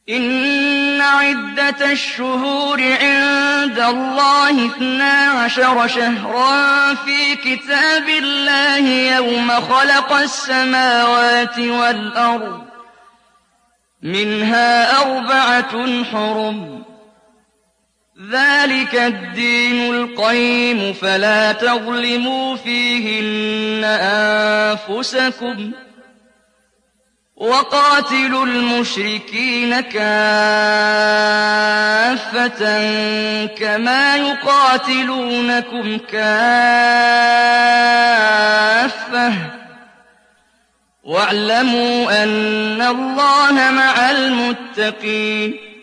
إن عدة الشهور عند الله 12 شهرا في كتاب الله يوم خلق السماوات والأرض منها 4 حرم ذلك الدين القيم فلا تظلموا فيهن أنفسكم وقاتلوا المشركين كافة كما يقاتلونكم كافة واعلموا أن الله مع المتقين